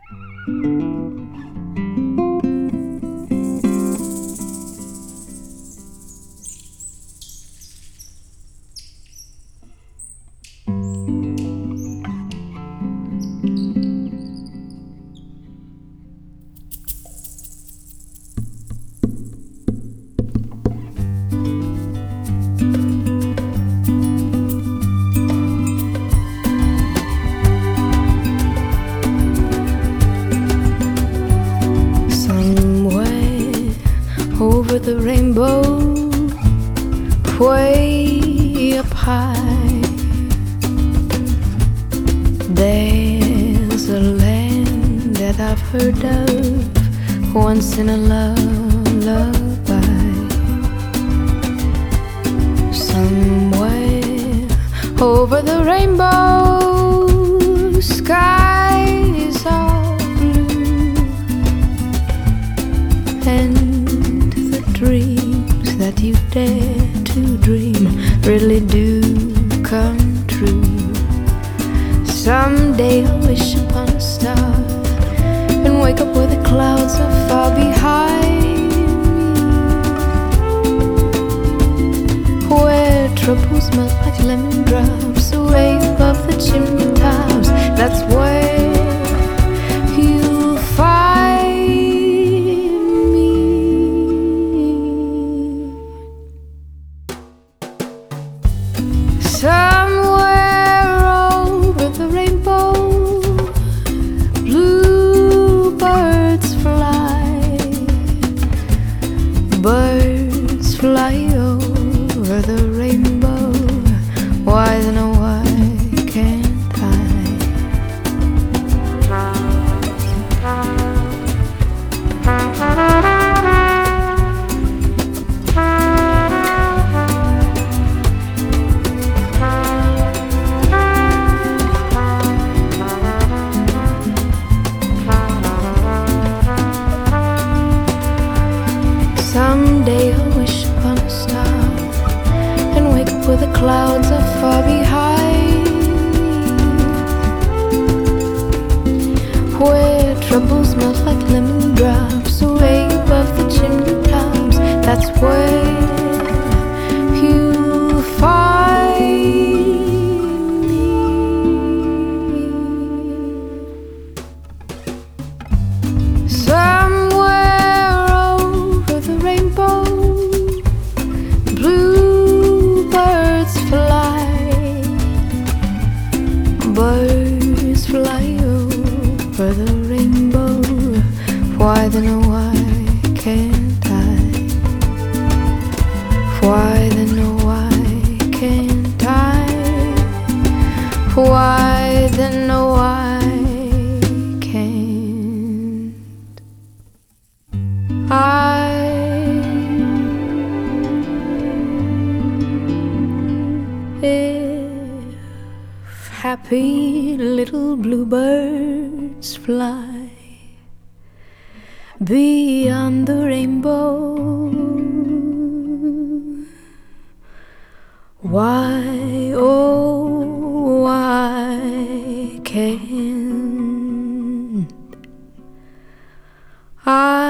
Over the rainbow, way up high, there's a land that I've heard of once in a lullaby. Somewhere over the rainbow, skies are blue, and dreams that you dare to dream really do come true. Someday I'll wish upon a star and wake up where the clouds are far behind me, where troubles melt like lemon drops away above the chimney tops. That's where you'll find somewhere over the rainbow. Bluebirds fly, birds fly over the rainbow. Why then oh why can't I? Someday I'll wish upon a star and wake up where the clouds are far behind, where troubles melt like lemon drops away above the chimney tops. That's where you'll find me. Birds fly over the rainbow. Why then oh why can't I? Why then oh why can't I? Why then oh why can't I? Happy little bluebirds fly beyond the rainbow. Why, oh, why can't I?